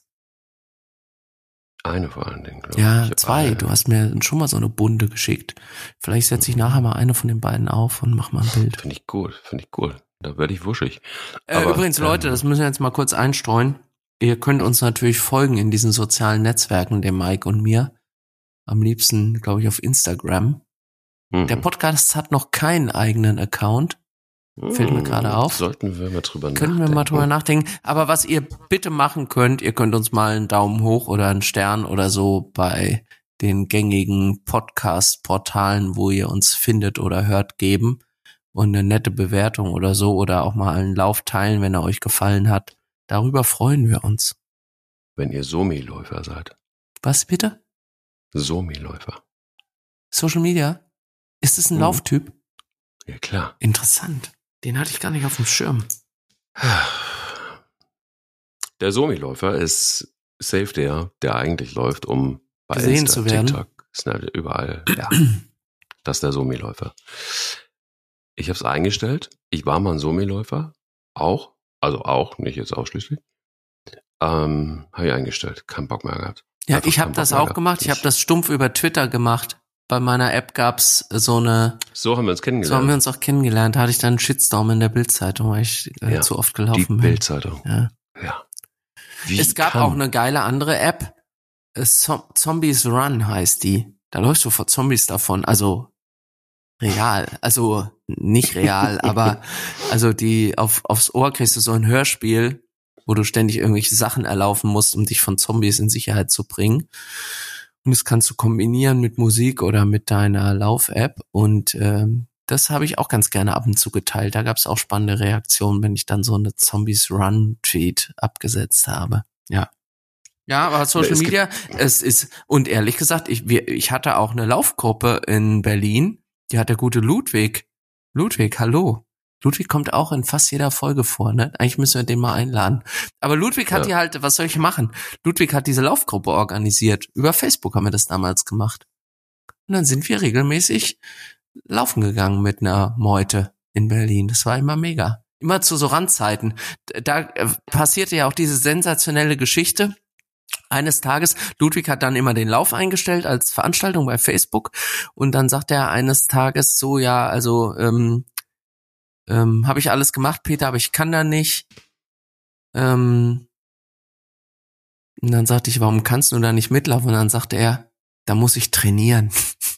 Eine vor allen Dingen, glaube Ja, ich. 2. Du hast mir schon mal so eine bunte geschickt. Vielleicht setze ich nachher mal eine von den beiden auf und mach mal ein Bild. Finde ich gut. Da werde ich wuschig. Aber, übrigens, Leute, das müssen wir jetzt mal kurz einstreuen. Ihr könnt uns natürlich folgen in diesen sozialen Netzwerken, dem Mike und mir. Am liebsten, glaube ich, auf Instagram. Der Podcast hat noch keinen eigenen Account. Fällt mir gerade auf. Sollten wir mal drüber nachdenken. Können wir mal drüber nachdenken. Aber was ihr bitte machen könnt, ihr könnt uns mal einen Daumen hoch oder einen Stern oder so bei den gängigen Podcast-Portalen, wo ihr uns findet oder hört, geben. Und eine nette Bewertung oder so oder auch mal einen Lauf teilen, wenn er euch gefallen hat. Darüber freuen wir uns. Wenn ihr Somi-Läufer seid. Was bitte? Somi-Läufer. Social Media? Ist es ein Lauftyp? Ja, klar. Interessant. Den hatte ich gar nicht auf dem Schirm. Der Somi-Läufer ist safe der eigentlich läuft, um bei gesehen Insta, zu werden. TikTok, Snap, überall. Ja. Das ist der Somi-Läufer. Ich habe es eingestellt. Ich war mal ein Somi-Läufer. Auch. Also auch, nicht jetzt ausschließlich. Habe ich eingestellt. Keinen Bock mehr gehabt. Ja, Einfach ich habe das auch gemacht. Ich habe das stumpf über Twitter gemacht. Bei meiner App gab's so eine. So haben wir uns kennengelernt. So haben wir uns auch kennengelernt. Da hatte ich dann einen Shitstorm in der Bild-Zeitung, weil ich zu oft gelaufen bin. Die Bild-Zeitung. Ja. Es gab auch eine geile andere App. Zombies Run heißt die. Da läufst du vor Zombies davon. Also real. Also nicht real, aber also die aufs Ohr kriegst du so ein Hörspiel, wo du ständig irgendwelche Sachen erlaufen musst, um dich von Zombies in Sicherheit zu bringen. Und das kannst du kombinieren mit Musik oder mit deiner Lauf-App. Und das habe ich auch ganz gerne ab und zu geteilt. Da gab es auch spannende Reaktionen, wenn ich dann so eine Zombies-Run-Tweet abgesetzt habe. Ja. Ja, aber Social Media, es ist, und ehrlich gesagt, ich hatte auch eine Laufgruppe in Berlin, die hat der gute Ludwig. Ludwig, hallo. Ludwig kommt auch in fast jeder Folge vor, ne? Eigentlich müssen wir den mal einladen. Aber Ludwig hat die halt, was soll ich machen? Ludwig hat diese Laufgruppe organisiert. Über Facebook haben wir das damals gemacht. Und dann sind wir regelmäßig laufen gegangen mit einer Meute in Berlin. Das war immer mega. Immer zu so Randzeiten. Da passierte ja auch diese sensationelle Geschichte. Eines Tages, Ludwig hat dann immer den Lauf eingestellt als Veranstaltung bei Facebook. Und dann sagt er eines Tages so, ja, also, habe ich alles gemacht, Peter, aber ich kann da nicht. Und dann sagte ich, warum kannst du da nicht mitlaufen? Und dann sagte er, da muss ich trainieren.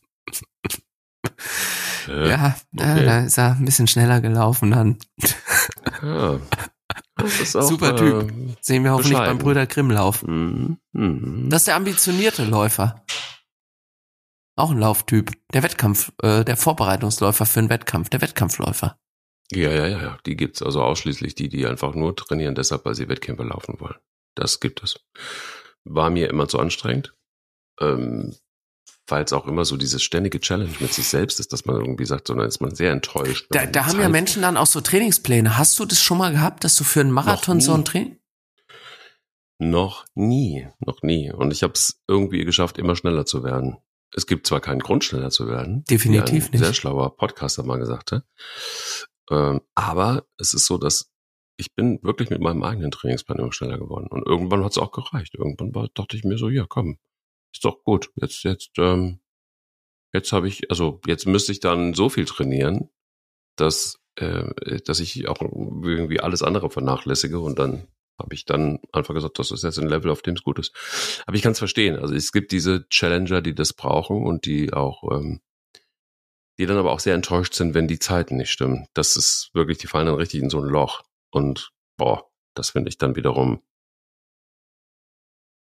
Ja, okay. Da ist er ein bisschen schneller gelaufen dann. Ja, das ist auch, super Typ. Sehen wir hoffentlich beim Brüder Grimm-Lauf. Das ist der ambitionierte Läufer. Auch ein Lauftyp. Der Wettkampf, der Vorbereitungsläufer für einen Wettkampf, der Wettkampfläufer. Ja. Die gibt's also ausschließlich die einfach nur trainieren, deshalb, weil sie Wettkämpfe laufen wollen. Das gibt es. War mir immer zu anstrengend, weil es auch immer so dieses ständige Challenge mit sich selbst ist, dass man irgendwie sagt, sondern ist man sehr enttäuscht. Da haben ja Menschen dann auch so Trainingspläne. Hast du das schon mal gehabt, dass du für einen Marathon so ein Training? Noch nie. Und ich habe es irgendwie geschafft, immer schneller zu werden. Es gibt zwar keinen Grund, schneller zu werden. Definitiv wie ein nicht. Sehr schlauer Podcaster mal gesagt hat. Aber es ist so, dass ich bin wirklich mit meinem eigenen Trainingsplan immer schneller geworden. Und irgendwann hat es auch gereicht. Dachte ich mir so, ja komm, ist doch gut. Jetzt habe ich, also jetzt müsste ich dann so viel trainieren, dass ich auch irgendwie alles andere vernachlässige. Und dann habe ich dann einfach gesagt, das ist jetzt ein Level, auf dem es gut ist. Aber ich kann es verstehen. Also es gibt diese Challenger, die das brauchen und die auch die dann aber auch sehr enttäuscht sind, wenn die Zeiten nicht stimmen. Das ist wirklich, die fallen dann richtig in so ein Loch. Und das finde ich dann wiederum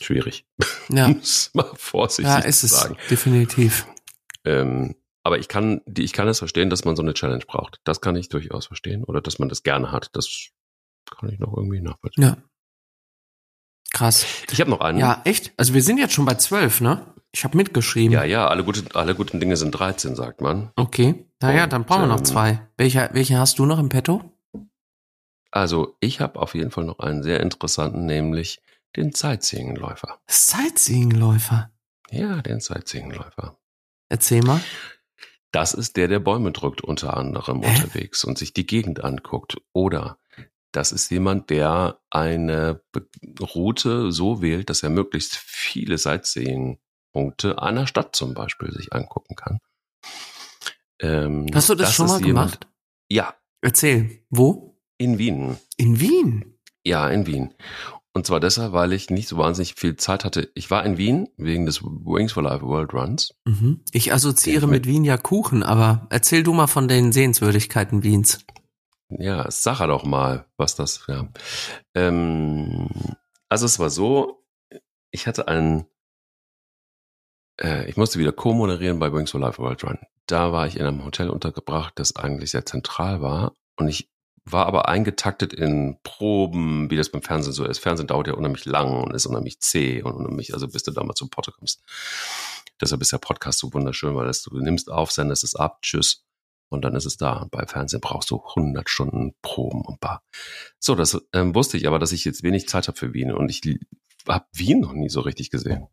schwierig. Ja. Muss mal vorsichtig Ja, ist es sagen. definitiv. Aber ich kann es verstehen, dass man so eine Challenge braucht. Das kann ich durchaus verstehen. Oder dass man das gerne hat. Das kann ich noch irgendwie nachvollziehen. Ja. Krass. Ich habe noch einen. Ja, echt? Also wir sind jetzt schon bei 12, ne? Ich habe mitgeschrieben. Ja, alle guten Dinge sind 13, sagt man. Okay. Naja, Und, dann brauchen wir noch 2. Welche hast du noch im Petto? Also ich habe auf jeden Fall noch einen sehr interessanten, nämlich den Sightseeing-Läufer. Sightseeing-Läufer. Ja, den Sightseeing-Läufer. Erzähl mal. Das ist der Bäume drückt unter anderem unterwegs und sich die Gegend anguckt. Oder das ist jemand, der eine Route so wählt, dass er möglichst viele Sightseeing-Punkte einer Stadt zum Beispiel sich angucken kann. Hast du das schon mal gemacht? Ja. Erzähl. Wo? In Wien. In Wien? Ja, in Wien. Und zwar deshalb, weil ich nicht so wahnsinnig viel Zeit hatte. Ich war in Wien wegen des Wings for Life World Runs. Mhm. Ich assoziiere mit Wien ja Kuchen, aber erzähl du mal von den Sehenswürdigkeiten Wiens. Ja, sag doch mal, was das, ja. Also es war so, ich hatte ich musste wieder co-moderieren bei Wings for Life World Run. Da war ich in einem Hotel untergebracht, das eigentlich sehr zentral war. Und ich war aber eingetaktet in Proben, wie das beim Fernsehen so ist. Fernsehen dauert ja unheimlich lang und ist unheimlich zäh und unheimlich, also bis du da mal zum Potte kommst. Deshalb ist der Podcast so wunderschön, weil du nimmst auf, sendest es ab, tschüss. Und dann ist es da. Bei Fernsehen brauchst du 100 Stunden Proben und bar. So, das wusste ich aber, dass ich jetzt wenig Zeit habe für Wien. Und ich habe Wien noch nie so richtig gesehen.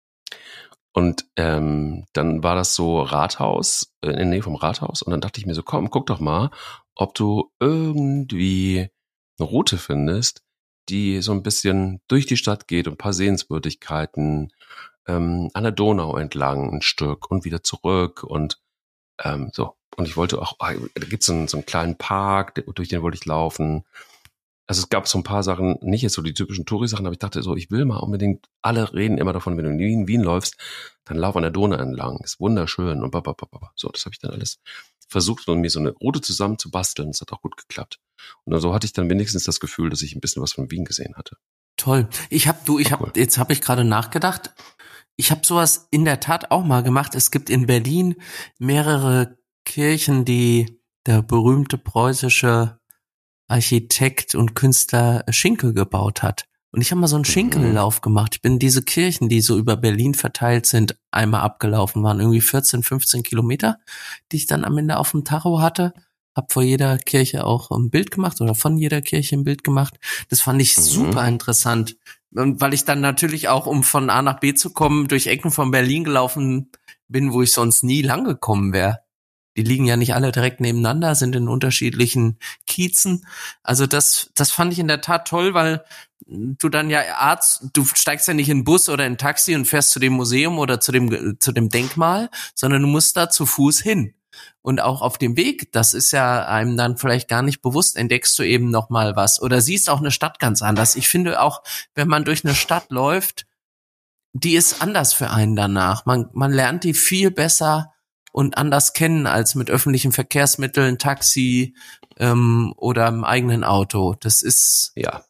Und dann war das so Rathaus, in der Nähe vom Rathaus. Und dann dachte ich mir so, komm, guck doch mal, ob du irgendwie eine Route findest, die so ein bisschen durch die Stadt geht und ein paar Sehenswürdigkeiten an der Donau entlang ein Stück und wieder zurück und so. Und ich wollte auch, da gibt's so einen kleinen Park, durch den wollte ich laufen. Also es gab so ein paar Sachen, nicht jetzt so die typischen Touri-Sachen, aber ich dachte so, ich will mal unbedingt, alle reden immer davon, wenn du in Wien läufst, dann lauf an der Donau entlang, ist wunderschön und so, das habe ich dann alles versucht, mir so eine Route zusammen zu basteln, das hat auch gut geklappt. Und so hatte ich dann wenigstens das Gefühl, dass ich ein bisschen was von Wien gesehen hatte. Toll. Jetzt habe ich gerade nachgedacht, ich habe sowas in der Tat auch mal gemacht. Es gibt in Berlin mehrere Kirchen, die der berühmte preußische Architekt und Künstler Schinkel gebaut hat. Und ich habe mal so einen Schinkellauf gemacht. Ich bin diese Kirchen, die so über Berlin verteilt sind, einmal abgelaufen, waren irgendwie 14, 15 Kilometer, die ich dann am Ende auf dem Tacho hatte. Hab vor jeder Kirche auch ein Bild gemacht oder von jeder Kirche ein Bild gemacht. Das fand ich super interessant. Und weil ich dann natürlich auch, um von A nach B zu kommen, durch Ecken von Berlin gelaufen bin, wo ich sonst nie lang gekommen wäre. Die liegen ja nicht alle direkt nebeneinander, sind in unterschiedlichen Kiezen. Also das fand ich in der Tat toll, weil du dann du steigst ja nicht in einen Bus oder in ein Taxi und fährst zu dem Museum oder zu dem Denkmal, sondern du musst da zu Fuß hin. Und auch auf dem Weg, das ist ja einem dann vielleicht gar nicht bewusst, entdeckst du eben noch mal was oder siehst auch eine Stadt ganz anders. Ich finde auch, wenn man durch eine Stadt läuft, die ist anders für einen danach. Man lernt die viel besser und anders kennen als mit öffentlichen Verkehrsmitteln, Taxi oder im eigenen Auto. Das ist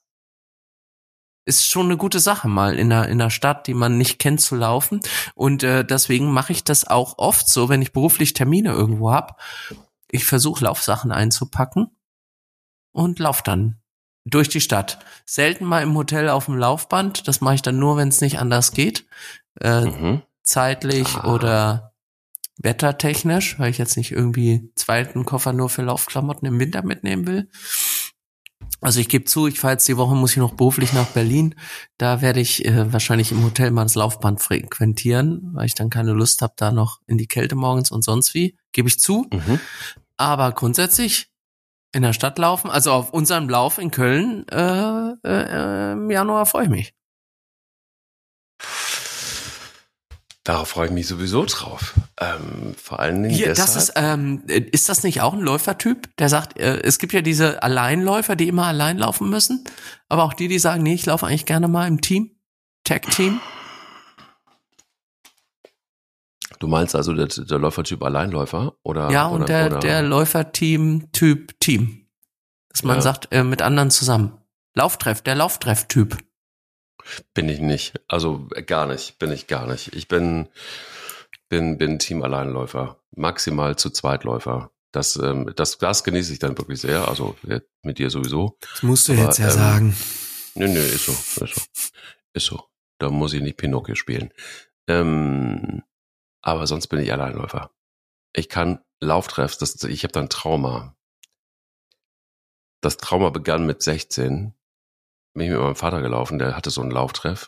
schon eine gute Sache, mal in einer Stadt, die man nicht kennt, zu laufen. Und deswegen mache ich das auch oft so, wenn ich beruflich Termine irgendwo habe. Ich versuche, Laufsachen einzupacken und lauf dann durch die Stadt. Selten mal im Hotel auf dem Laufband. Das mache ich dann nur, wenn es nicht anders geht. Zeitlich oder wettertechnisch, weil ich jetzt nicht irgendwie zweiten Koffer nur für Laufklamotten im Winter mitnehmen will. Also ich gebe zu, ich fahre jetzt die Woche, muss ich noch beruflich nach Berlin. Da werde ich wahrscheinlich im Hotel mal das Laufband frequentieren, weil ich dann keine Lust habe, da noch in die Kälte morgens und sonst wie. Gebe ich zu. Aber grundsätzlich in der Stadt laufen, also auf unserem Lauf in Köln im Januar freue ich mich. Darauf freue ich mich sowieso drauf. Vor allen Dingen Hier, deshalb. Ist das nicht auch ein Läufertyp, der sagt, es gibt ja diese Alleinläufer, die immer allein laufen müssen, aber auch die sagen, nee, ich laufe eigentlich gerne mal im Team, Tag-Team. Du meinst also der Läufertyp Alleinläufer? Oder, ja, und der Läuferteam-Typ Team. Dass man sagt, mit anderen zusammen. Der Lauftreff-Typ. Bin ich nicht. Also gar nicht. Bin ich gar nicht. Ich bin Team-Alleinläufer. Maximal zu Zweitläufer. Das genieße ich dann wirklich sehr. Also mit dir sowieso. Das musst du jetzt ja sagen. Nö, ist so. Da muss ich nicht Pinocchio spielen. Aber sonst bin ich Alleinläufer. Ich kann Lauftreffs, ich habe da ein Trauma. Das Trauma begann mit 16. Bin ich mit meinem Vater gelaufen, der hatte so einen Lauftreff.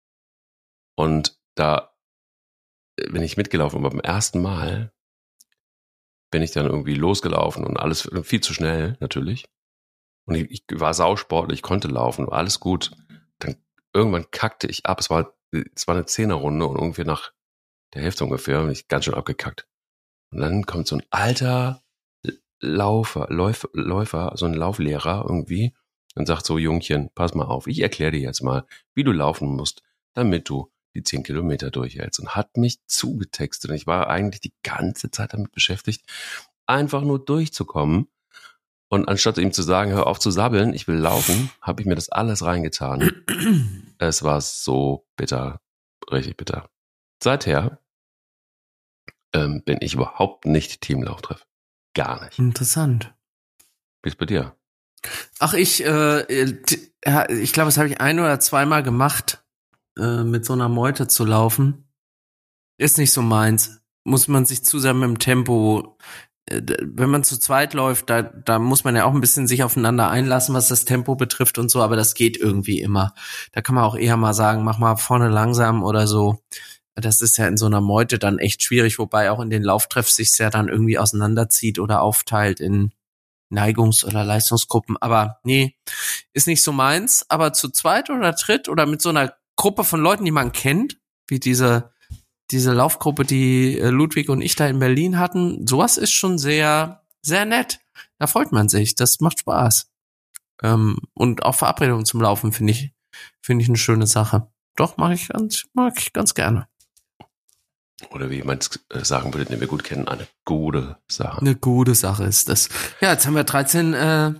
Und da bin ich mitgelaufen und beim ersten Mal bin ich dann irgendwie losgelaufen und alles viel zu schnell natürlich. Und ich war sausportlich, ich konnte laufen, war alles gut. Dann irgendwann kackte ich ab. Es war eine 10er-Runde und irgendwie nach der Hälfte ungefähr bin ich ganz schön abgekackt. Und dann kommt so ein alter Läufer, so ein Lauflehrer irgendwie und sagt so, Jungchen, pass mal auf, ich erkläre dir jetzt mal, wie du laufen musst, damit du die 10 Kilometer durchhältst. Und hat mich zugetextet. Und ich war eigentlich die ganze Zeit damit beschäftigt, einfach nur durchzukommen. Und anstatt ihm zu sagen, hör auf zu sabbeln, ich will laufen, habe ich mir das alles reingetan. Es war so bitter, richtig bitter. Seither bin ich überhaupt nicht Teamlauftreff. Gar nicht. Interessant. Wie ist bei dir? Ach, ich glaube, das habe ich 1 oder 2 Mal gemacht, mit so einer Meute zu laufen. Ist nicht so meins. Muss man sich zusammen im Tempo, wenn man zu zweit läuft, da muss man ja auch ein bisschen sich aufeinander einlassen, was das Tempo betrifft und so, aber das geht irgendwie immer. Da kann man auch eher mal sagen, mach mal vorne langsam oder so. Das ist ja in so einer Meute dann echt schwierig, wobei auch in den Lauftreffs sich's ja dann irgendwie auseinanderzieht oder aufteilt in Neigungs- oder Leistungsgruppen. Aber nee, ist nicht so meins. Aber zu zweit oder dritt oder mit so einer Gruppe von Leuten, die man kennt, wie diese Laufgruppe, die Ludwig und ich da in Berlin hatten, sowas ist schon sehr, sehr nett. Da freut man sich. Das macht Spaß. Und auch Verabredungen zum Laufen finde ich eine schöne Sache. Doch, mag ich ganz gerne. Oder wie jemand sagen würde, den wir gut kennen, eine gute Sache. Eine gute Sache ist das. Ja, jetzt haben wir 13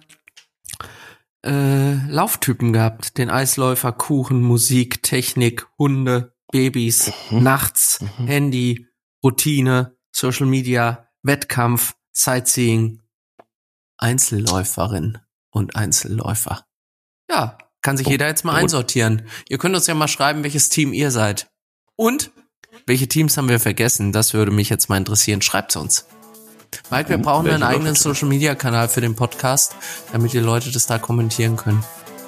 Lauftypen gehabt. Den Eisläufer, Kuchen, Musik, Technik, Hunde, Babys, nachts, Handy, Routine, Social Media, Wettkampf, Sightseeing, Einzelläuferin und Einzelläufer. Ja, kann sich jeder jetzt mal einsortieren. Ihr könnt uns ja mal schreiben, welches Team ihr seid. Und welche Teams haben wir vergessen? Das würde mich jetzt mal interessieren. Schreibt's uns. Mike, wir brauchen einen eigenen Social-Media-Kanal für den Podcast, damit die Leute das da kommentieren können.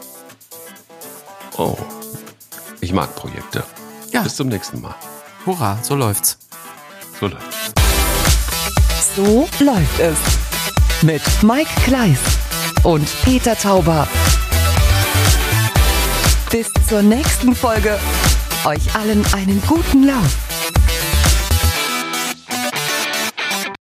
Oh, ich mag Projekte. Ja. Bis zum nächsten Mal. Hurra, so läuft's. So läuft's. So läuft es. Mit Mike Kleiss und Peter Tauber. Bis zur nächsten Folge. Euch allen einen guten Lauf.